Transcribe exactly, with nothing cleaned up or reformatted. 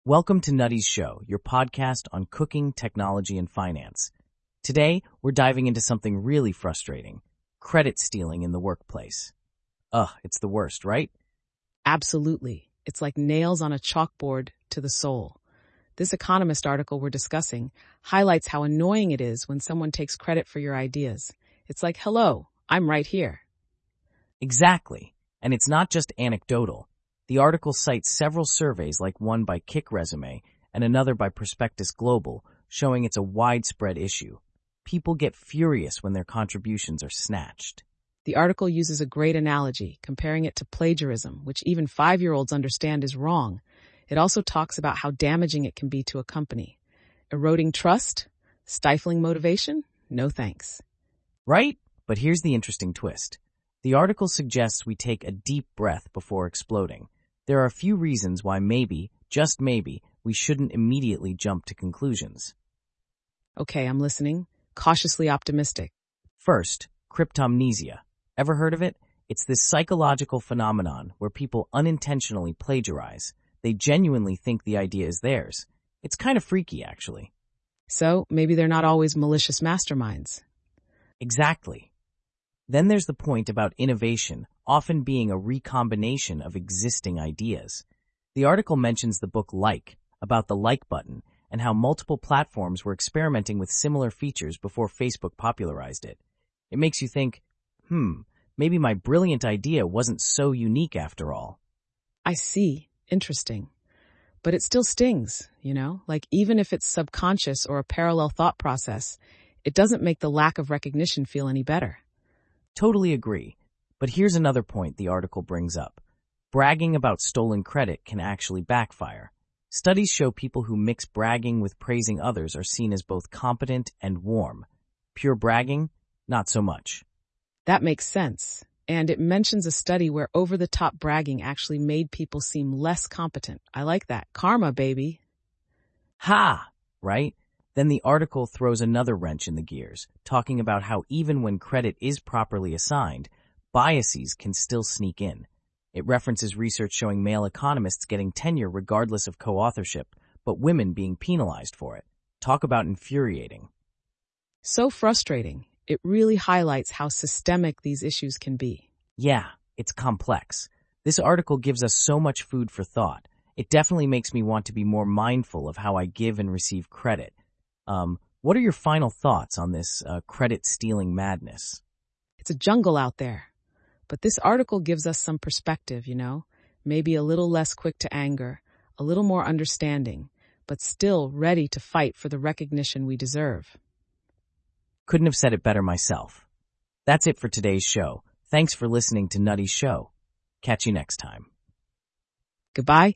Welcome to Nutty's Show, your podcast on cooking, technology, and finance. Today, we're diving into something really frustrating, credit stealing in the workplace. Ugh, it's the worst, right? Absolutely. It's like nails on a chalkboard to the soul. This Economist article we're discussing highlights how annoying it is when someone takes credit for your ideas. It's like, hello, I'm right here. Exactly. And it's not just anecdotal. The article cites several surveys like one by Kick Resume and another by Prospectus Global, showing it's a widespread issue. People get furious when their contributions are snatched. The article uses a great analogy, comparing it to plagiarism, which even five-year-olds understand is wrong. It also talks about how damaging it can be to a company. Eroding trust? Stifling motivation? No thanks. Right? But here's the interesting twist. The article suggests we take a deep breath before exploding. There are a few reasons why maybe, just maybe, we shouldn't immediately jump to conclusions. Okay, I'm listening. Cautiously optimistic. First, cryptomnesia. Ever heard of it? It's this psychological phenomenon where people unintentionally plagiarize. They genuinely think the idea is theirs. It's kind of freaky, actually. So, maybe they're not always malicious masterminds. Exactly. Then there's the point about innovation often being a recombination of existing ideas. The article mentions the book Like, about the like button, and how multiple platforms were experimenting with similar features before Facebook popularized it. It makes you think, hmm, maybe my brilliant idea wasn't so unique after all. I see. Interesting. But it still stings, you know? Like, even if it's subconscious or a parallel thought process, it doesn't make the lack of recognition feel any better. Totally agree. But here's another point the article brings up. Bragging about stolen credit can actually backfire. Studies show people who mix bragging with praising others are seen as both competent and warm. Pure bragging? Not so much. That makes sense. And it mentions a study where over-the-top bragging actually made people seem less competent. I like that. Karma, baby. Ha! Right? Then the article throws another wrench in the gears, talking about how even when credit is properly assigned, biases can still sneak in. It references research showing male economists getting tenure regardless of co-authorship, but women being penalized for it. Talk about infuriating. So frustrating. It really highlights how systemic these issues can be. Yeah, it's complex. This article gives us so much food for thought. It definitely makes me want to be more mindful of how I give and receive credit. Um, what are your final thoughts on this uh, credit-stealing madness? It's a jungle out there. But this article gives us some perspective, you know? Maybe a little less quick to anger, a little more understanding, but still ready to fight for the recognition we deserve. Couldn't have said it better myself. That's it for today's show. Thanks for listening to Nutty's Show. Catch you next time. Goodbye.